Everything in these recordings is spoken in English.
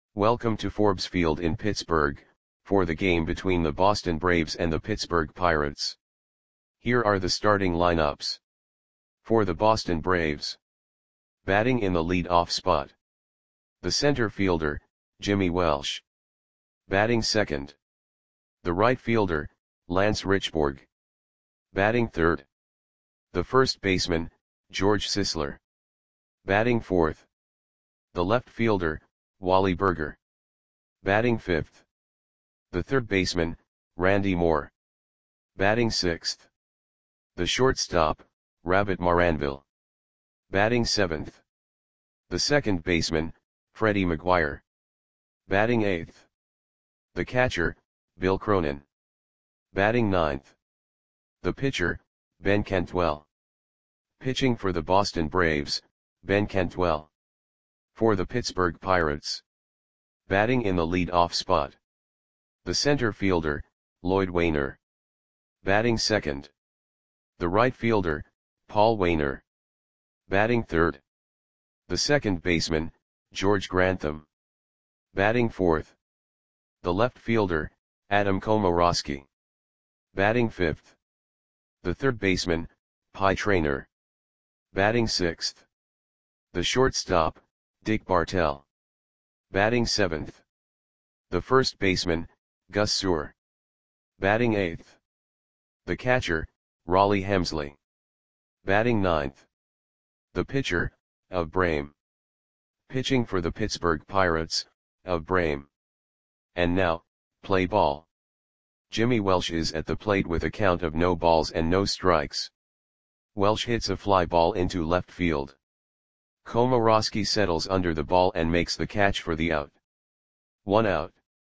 Welcome to Forbes Field in Pittsburgh, for the game between the Boston Braves and the Pittsburgh Pirates. Here are the starting lineups. For the Boston Braves. Batting in the lead-off spot. The center fielder, Jimmy Welsh. Batting second. The right fielder, Lance Richburg. Batting third. The first baseman, George Sisler. Batting fourth. The left fielder, Wally Burger. Batting fifth. The third baseman, Randy Moore. Batting sixth. The shortstop, Rabbit Maranville. Batting seventh. The second baseman, Freddie McGuire. Batting eighth. The catcher, Bill Cronin. Batting ninth. The pitcher, Ben Cantwell. Pitching for the Boston Braves, Ben Cantwell. For the Pittsburgh Pirates. Batting in the lead-off spot. The center fielder, Lloyd Wainer. Batting second. The right fielder, Paul Wainer. Batting third. The second baseman, George Grantham. Batting fourth. The left fielder, Adam Komoroski. Batting fifth. The third baseman, Pie Traynor. Batting sixth. The shortstop, Dick Bartell. Batting seventh. The first baseman, Gus Sewell. Batting eighth. The catcher, Rollie Hemsley. Batting ninth. The pitcher, Ove Brame. Pitching for the Pittsburgh Pirates, Ove Brame. And now, play ball. Jimmy Welsh is at the plate with a count of no balls and no strikes. Welsh hits a fly ball into left field. Komoroski settles under the ball and makes the catch for the out. 1 out.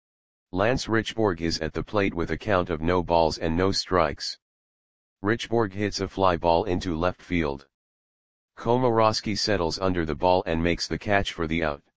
Lance Richburg is at the plate with a count of no balls and no strikes. Richburg hits a fly ball into left field. Komoroski settles under the ball and makes the catch for the out.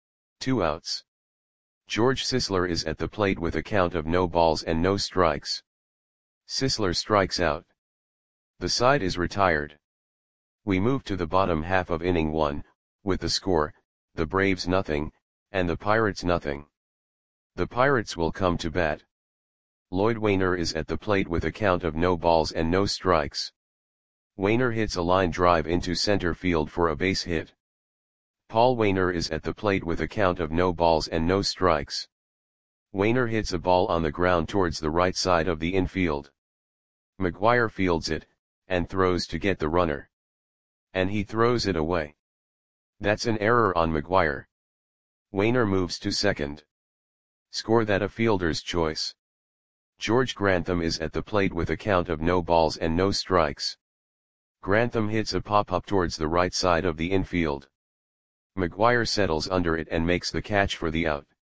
2 outs. George Sisler is at the plate with a count of no balls and no strikes. Sisler strikes out. The side is retired. We move to the bottom half of inning 1, with the score, the Braves nothing, and the Pirates nothing. The Pirates will come to bat. Lloyd Wainer is at the plate with a count of no balls and no strikes. Wainer hits a line drive into center field for a base hit. Paul Wainer is at the plate with a count of no balls and no strikes. Wainer hits a ball on the ground towards the right side of the infield. McGuire fields it, and throws to get the runner. And he throws it away. That's an error on McGuire. Wainer moves to second. Score that a fielder's choice. George Grantham is at the plate with a count of no balls and no strikes. Grantham hits a pop-up towards the right side of the infield. McGuire settles under it and makes the catch for the out.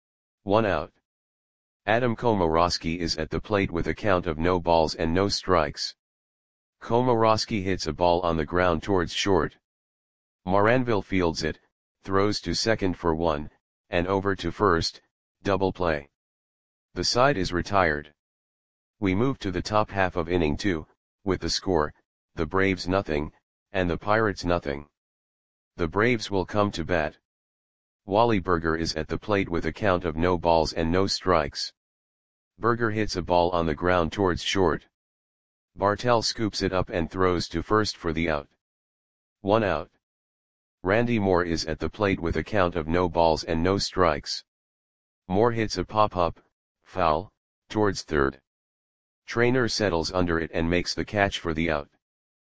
1 out. Adam Komoroski is at the plate with a count of no balls and no strikes. Komoroski hits a ball on the ground towards short. Maranville fields it, throws to second for 1, and over to first, double play. The side is retired. We move to the top half of inning 2, with the score, the Braves nothing, and the Pirates nothing. The Braves will come to bat. Wally Burger is at the plate with a count of no balls and no strikes. Burger hits a ball on the ground towards short. Bartell scoops it up and throws to first for the out. 1 out. Randy Moore is at the plate with a count of no balls and no strikes. Moore hits a pop-up, foul, towards third. Traynor settles under it and makes the catch for the out.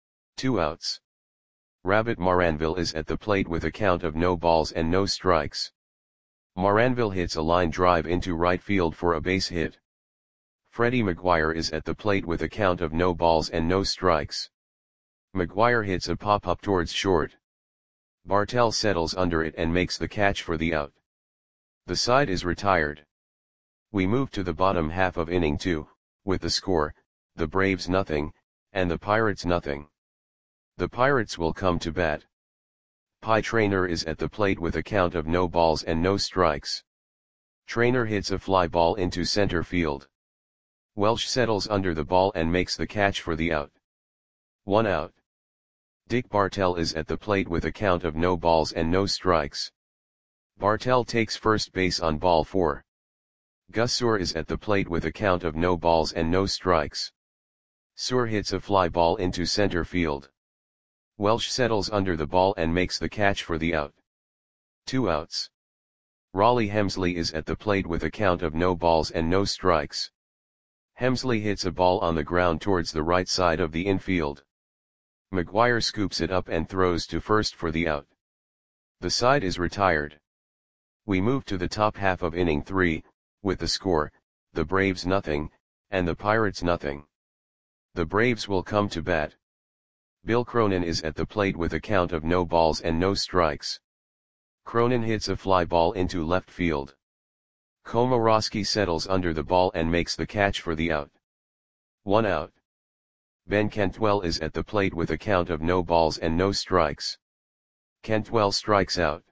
2 outs. Rabbit Maranville is at the plate with a count of no balls and no strikes. Maranville hits a line drive into right field for a base hit. Freddie McGuire is at the plate with a count of no balls and no strikes. McGuire hits a pop-up towards short. Bartell settles under it and makes the catch for the out. The side is retired. We move to the bottom half of inning 2, with the score, the Braves nothing, and the Pirates nothing. The Pirates will come to bat. Pie Traynor is at the plate with a count of no balls and no strikes. Traynor hits a fly ball into center field. Welsh settles under the ball and makes the catch for the out. 1 out. Dick Bartell is at the plate with a count of no balls and no strikes. Bartel takes first base on ball 4. Gus Suhr is at the plate with a count of no balls and no strikes. Suhr hits a fly ball into center field. Welsh settles under the ball and makes the catch for the out. 2 outs. Raleigh Hemsley is at the plate with a count of no balls and no strikes. Hemsley hits a ball on the ground towards the right side of the infield. McGuire scoops it up and throws to first for the out. The side is retired. We move to the top half of inning 3, with the score, the Braves nothing, and the Pirates nothing. The Braves will come to bat. Bill Cronin is at the plate with a count of no balls and no strikes. Cronin hits a fly ball into left field. Komorowski settles under the ball and makes the catch for the out. 1 out. Ben Cantwell is at the plate with a count of no balls and no strikes. Cantwell strikes out.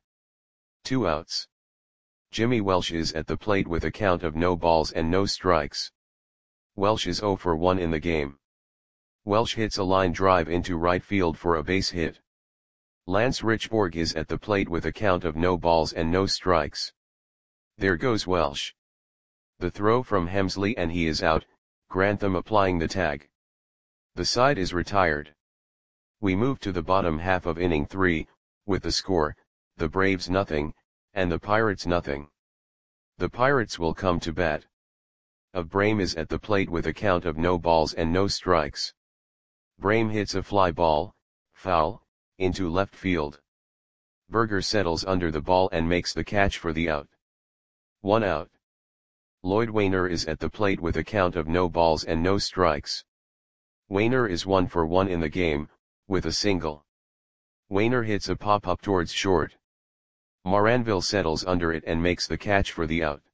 2 outs. Jimmy Welsh is at the plate with a count of no balls and no strikes. Welsh is 0 for 1 in the game. Welsh hits a line drive into right field for a base hit. Lance Richborg is at the plate with a count of no balls and no strikes. There goes Welsh. The throw from Hemsley and he is out, Grantham applying the tag. The side is retired. We move to the bottom half of inning 3, with the score, the Braves nothing, and the Pirates nothing. The Pirates will come to bat. Brame is at the plate with a count of no balls and no strikes. Brame hits a fly ball, foul, into left field. Berger settles under the ball and makes the catch for the out. 1 out. Lloyd Wainer is at the plate with a count of no balls and no strikes. Wainer is 1 for 1 in the game, with a single. Wainer hits a pop-up towards short. Moranville settles under it and makes the catch for the out.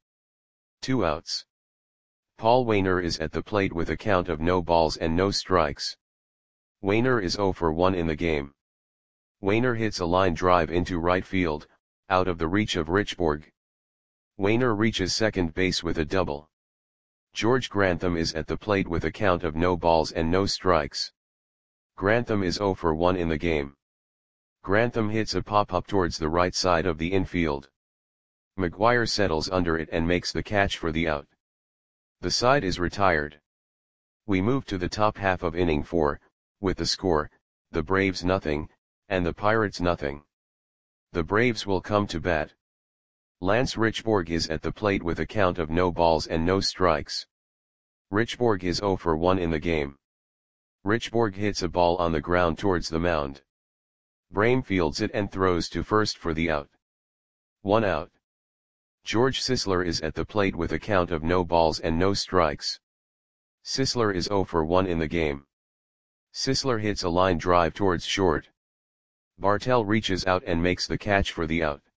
2 outs. Paul Wainer is at the plate with a count of no balls and no strikes. Wainer is 0 for 1 in the game. Wainer hits a line drive into right field, out of the reach of Richborg. Wainer reaches second base with a double. George Grantham is at the plate with a count of no balls and no strikes. Grantham is 0 for 1 in the game. Grantham hits a pop-up towards the right side of the infield. McGuire settles under it and makes the catch for the out. The side is retired. We move to the top half of inning 4, with the score, the Braves nothing, and the Pirates nothing. The Braves will come to bat. Lance Richborg is at the plate with a count of no balls and no strikes. Richborg is 0 for 1 in the game. Richborg hits a ball on the ground towards the mound. Brame fields it and throws to first for the out. 1 out. George Sisler is at the plate with a count of no balls and no strikes. Sisler is 0 for 1 in the game. Sisler hits a line drive towards short. Bartel reaches out and makes the catch for the out.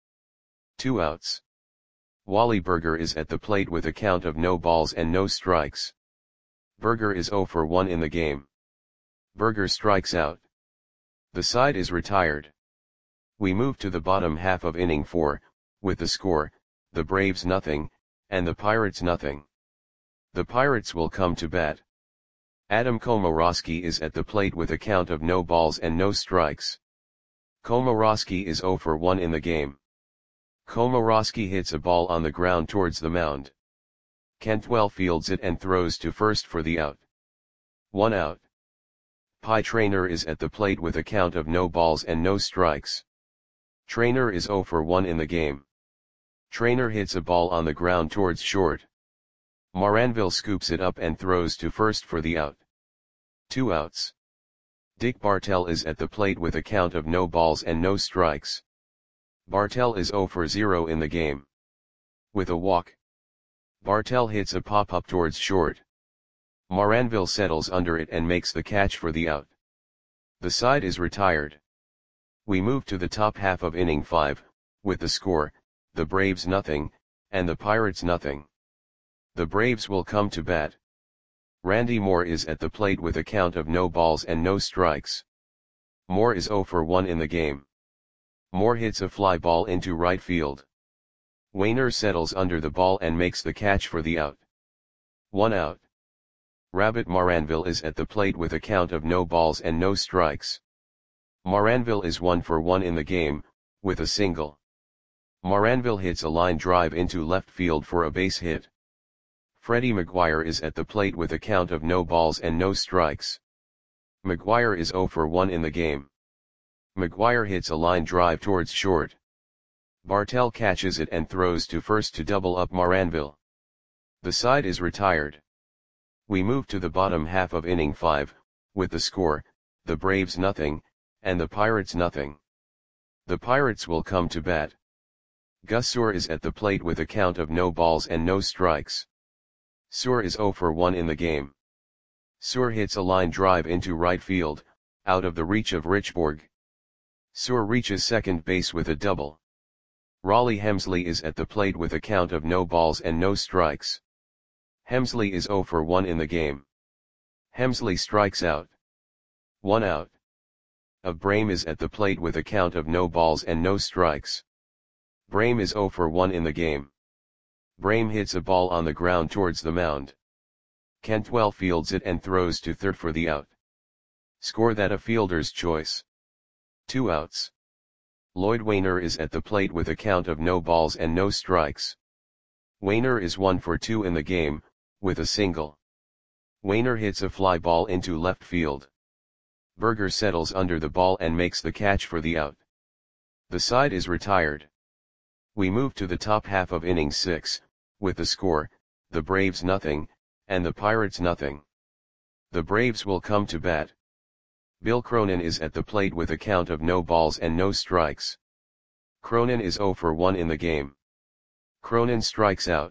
2 outs. Wally Berger is at the plate with a count of no balls and no strikes. Berger is 0 for 1 in the game. Berger strikes out. The side is retired. We move to the bottom half of inning 4, with the score, the Braves nothing, and the Pirates nothing. The Pirates will come to bat. Adam Komorowski is at the plate with a count of no balls and no strikes. Komorowski is 0 for 1 in the game. Komorowski hits a ball on the ground towards the mound. Cantwell fields it and throws to first for the out. 1 out. Pie Traynor is at the plate with a count of no balls and no strikes. Traynor is 0 for 1 in the game. Traynor hits a ball on the ground towards short. Moranville scoops it up and throws to first for the out. 2 outs. Dick Bartel is at the plate with a count of no balls and no strikes. Bartel is 0 for 0 in the game. With a walk. Bartel hits a pop-up towards short. Moranville settles under it and makes the catch for the out. The side is retired. We move to the top half of inning 5, with the score, the Braves nothing, and the Pirates nothing. The Braves will come to bat. Randy Moore is at the plate with a count of no balls and no strikes. Moore is 0 for 1 in the game. Moore hits a fly ball into right field. Wainer settles under the ball and makes the catch for the out. 1 out. Rabbit Moranville is at the plate with a count of no balls and no strikes. Moranville is 1 for 1 in the game, with a single. Moranville hits a line drive into left field for a base hit. Freddie McGuire is at the plate with a count of no balls and no strikes. McGuire is 0 for 1 in the game. McGuire hits a line drive towards short. Bartell catches it and throws to first to double up Moranville. The side is retired. We move to the bottom half of inning 5, with the score, the Braves nothing, and the Pirates nothing. The Pirates will come to bat. Gus Suhr is at the plate with a count of no balls and no strikes. Suhr is 0 for 1 in the game. Suhr hits a line drive into right field, out of the reach of Richborg. Suhr reaches second base with a double. Raleigh Hemsley is at the plate with a count of no balls and no strikes. Hemsley is 0 for 1 in the game. Hemsley strikes out. 1 out. Brame is at the plate with a count of no balls and no strikes. Brame is 0 for 1 in the game. Brame hits a ball on the ground towards the mound. Cantwell fields it and throws to third for the out. Score that a fielder's choice. 2 outs. Lloyd Wainer is at the plate with a count of no balls and no strikes. Wainer is 1 for 2 in the game, with a single. Wainer hits a fly ball into left field. Berger settles under the ball and makes the catch for the out. The side is retired. We move to the top half of inning 6, with the score, the Braves nothing, and the Pirates nothing. The Braves will come to bat. Bill Cronin is at the plate with a count of no balls and no strikes. Cronin is 0 for 1 in the game. Cronin strikes out.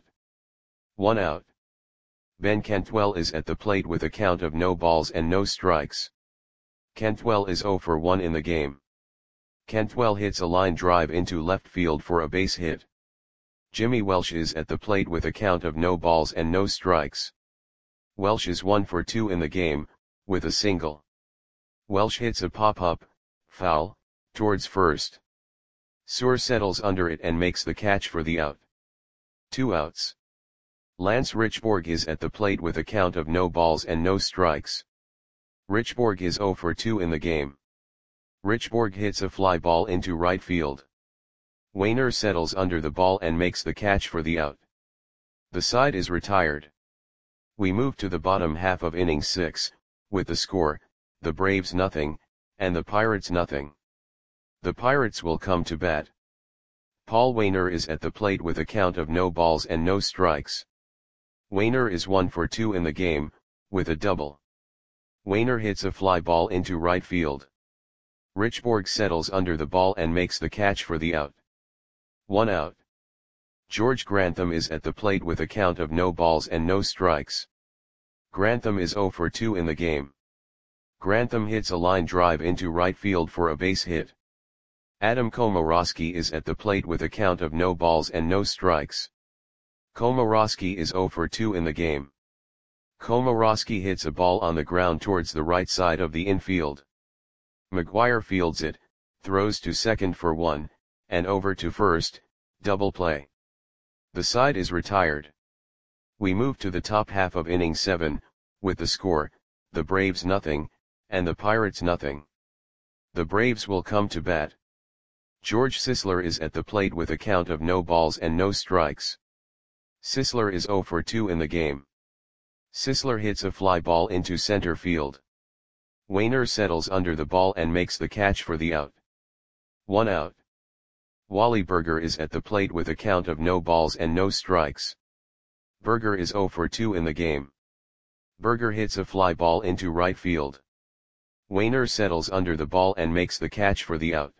1 out. Ben Cantwell is at the plate with a count of no balls and no strikes. Cantwell is 0 for 1 in the game. Cantwell hits a line drive into left field for a base hit. Jimmy Welsh is at the plate with a count of no balls and no strikes. Welsh is 1 for 2 in the game, with a single. Welsh hits a pop-up, foul, towards first. Suhr settles under it and makes the catch for the out. 2 outs. Lance Richborg is at the plate with a count of no balls and no strikes. Richborg is 0 for 2 in the game. Richborg hits a fly ball into right field. Wainer settles under the ball and makes the catch for the out. The side is retired. We move to the bottom half of inning 6, with the score, the Braves nothing, and the Pirates nothing. The Pirates will come to bat. Paul Wainer is at the plate with a count of no balls and no strikes. Wainer is 1 for 2 in the game, with a double. Wainer hits a fly ball into right field. Richborg settles under the ball and makes the catch for the out. 1 out. George Grantham is at the plate with a count of no balls and no strikes. Grantham is 0 for 2 in the game. Grantham hits a line drive into right field for a base hit. Adam Komorowski is at the plate with a count of no balls and no strikes. Komorowski is 0 for 2 in the game. Komorowski hits a ball on the ground towards the right side of the infield. McGuire fields it, throws to second for 1, and over to first, double play. The side is retired. We move to the top half of inning 7, with the score, the Braves nothing, and the Pirates nothing. The Braves will come to bat. George Sisler is at the plate with a count of no balls and no strikes. Sisler is 0 for 2 in the game. Sisler hits a fly ball into center field. Wainer settles under the ball and makes the catch for the out. 1 out. Wally Berger is at the plate with a count of no balls and no strikes. Berger is 0 for 2 in the game. Berger hits a fly ball into right field. Wainer settles under the ball and makes the catch for the out.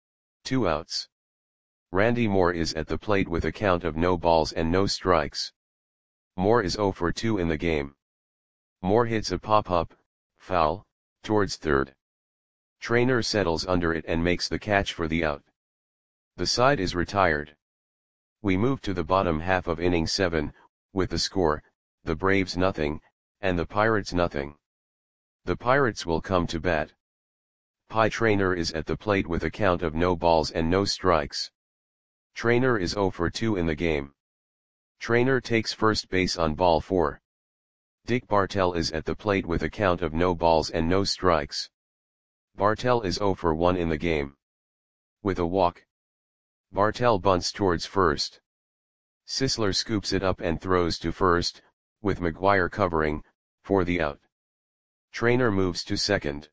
2 outs. Randy Moore is at the plate with a count of no balls and no strikes. Moore is 0 for 2 in the game. Moore hits a pop-up, foul, towards third. Trainer settles under it and makes the catch for the out. The side is retired. We move to the bottom half of inning 7, with the score, the Braves nothing, and the Pirates nothing. The Pirates will come to bat. Pie Trainer is at the plate with a count of no balls and no strikes. Trainer is 0 for 2 in the game. Trainer takes first base on ball 4. Dick Bartell is at the plate with a count of no balls and no strikes. Bartell is 0 for 1 in the game. With a walk. Bartel bunts towards first. Sisler scoops it up and throws to first, with McGuire covering, for the out. Trainer moves to second.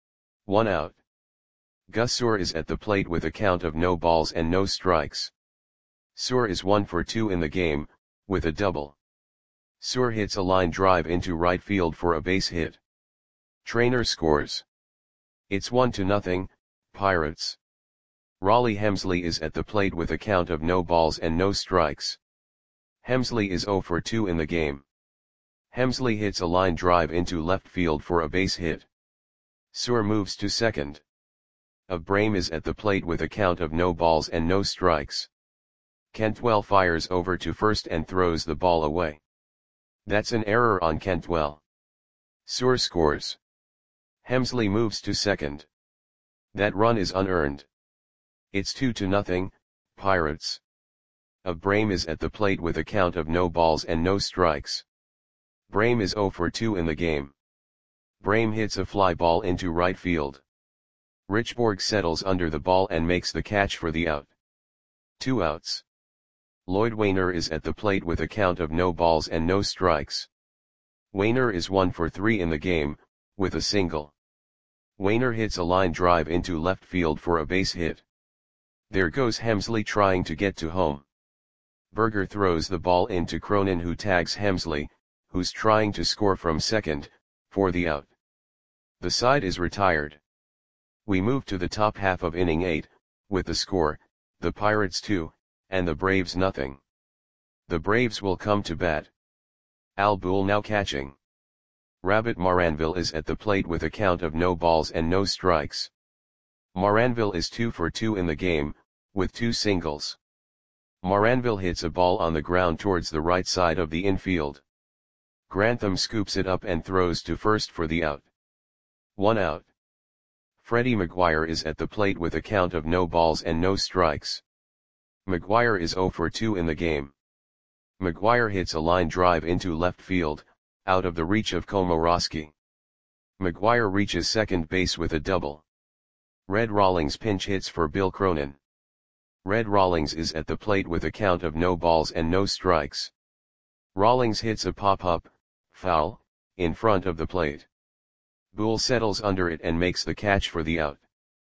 1 out. Gus Suhr is at the plate with a count of no balls and no strikes. Suhr is 1 for 2 in the game, with a double. Suhr hits a line drive into right field for a base hit. Trainer scores. It's 1-0, Pirates. Rollie Hemsley is at the plate with a count of no balls and no strikes. Hemsley is 0 for 2 in the game. Hemsley hits a line drive into left field for a base hit. Suhr moves to second. Brame is at the plate with a count of no balls and no strikes. Cantwell fires over to first and throws the ball away. That's an error on Cantwell. Suhr scores. Hemsley moves to second. That run is unearned. It's 2-0, Pirates. Brame is at the plate with a count of no balls and no strikes. Brame is 0 for 2 in the game. Brame hits a fly ball into right field. Richborg settles under the ball and makes the catch for the out. 2 outs. Lloyd Wainer is at the plate with a count of no balls and no strikes. Wainer is 1 for 3 in the game, with a single. Wainer hits a line drive into left field for a base hit. There goes Hemsley trying to get to home. Berger throws the ball into Cronin, who tags Hemsley, who's trying to score from second, for the out. The side is retired. We move to the top half of inning 8, with the score, the Pirates 2, and the Braves 0. The Braves will come to bat. Al Boole now catching. Rabbit Maranville is at the plate with a count of no balls and no strikes. Maranville is 2 for 2 in the game, with 2 singles. Maranville hits a ball on the ground towards the right side of the infield. Grantham scoops it up and throws to first for the out. 1 out. Freddie McGuire is at the plate with a count of no balls and no strikes. McGuire is 0 for 2 in the game. McGuire hits a line drive into left field, out of the reach of Komoroski. McGuire reaches second base with a double. Red Rawlings pinch hits for Bill Cronin. Red Rawlings is at the plate with a count of no balls and no strikes. Rawlings hits a pop-up, foul, in front of the plate. Boole settles under it and makes the catch for the out.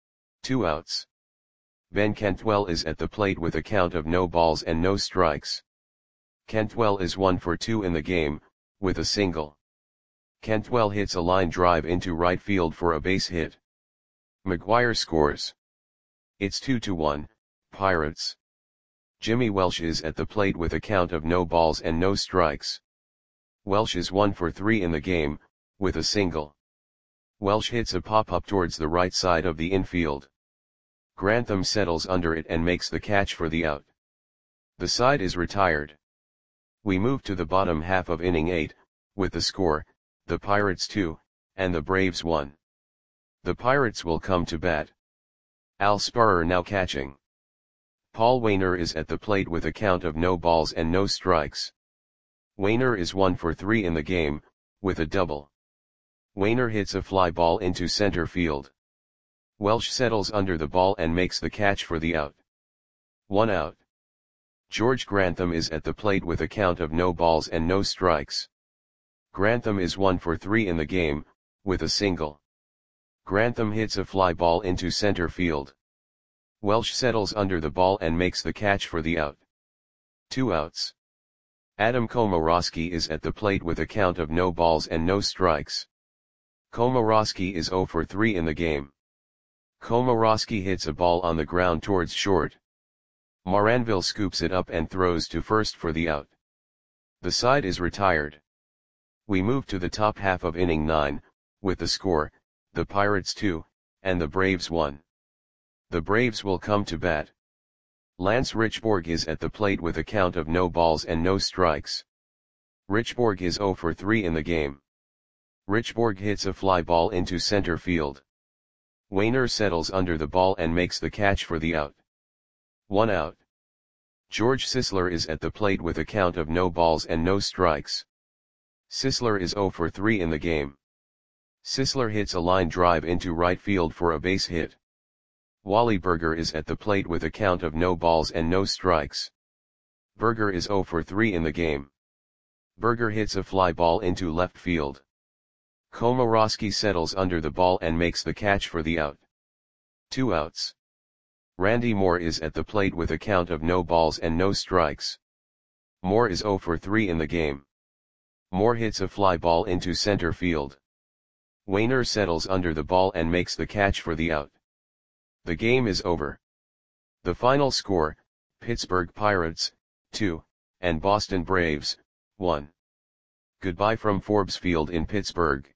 2 outs. Ben Cantwell is at the plate with a count of no balls and no strikes. Cantwell is 1 for 2 in the game, with a single. Cantwell hits a line drive into right field for a base hit. McGuire scores. It's 2-1, Pirates. Jimmy Welsh is at the plate with a count of no balls and no strikes. Welsh is 1 for 3 in the game, with a single. Welsh hits a pop-up towards the right side of the infield. Grantham settles under it and makes the catch for the out. The side is retired. We move to the bottom half of inning 8, with the score, the Pirates 2, and the Braves 1. The Pirates will come to bat. Al Sparrer now catching. Paul Wainer is at the plate with a count of no balls and no strikes. Wainer is 1 for 3 in the game, with a double. Wainer hits a fly ball into center field. Welsh settles under the ball and makes the catch for the out. 1 out. George Grantham is at the plate with a count of no balls and no strikes. Grantham is 1 for 3 in the game, with a single. Grantham hits a fly ball into center field. Welsh settles under the ball and makes the catch for the out. 2 outs. Adam Komoroski is at the plate with a count of no balls and no strikes. Komoroski is 0 for 3 in the game. Komoroski hits a ball on the ground towards short. Maranville scoops it up and throws to first for the out. The side is retired. We move to the top half of inning 9, with the score, the Pirates 2, and the Braves 1. The Braves will come to bat. Lance Richborg is at the plate with a count of no balls and no strikes. Richborg is 0 for 3 in the game. Richborg hits a fly ball into center field. Wainer settles under the ball and makes the catch for the out. 1 out. George Sisler is at the plate with a count of no balls and no strikes. Sisler is 0 for 3 in the game. Sisler hits a line drive into right field for a base hit. Wally Burger is at the plate with a count of no balls and no strikes. Burger is 0 for 3 in the game. Burger hits a fly ball into left field. Komorowski settles under the ball and makes the catch for the out. 2 outs. Randy Moore is at the plate with a count of no balls and no strikes. Moore is 0 for 3 in the game. Moore hits a fly ball into center field. Wainer settles under the ball and makes the catch for the out. The game is over. The final score, Pittsburgh Pirates, 2, and Boston Braves, 1. Goodbye from Forbes Field in Pittsburgh.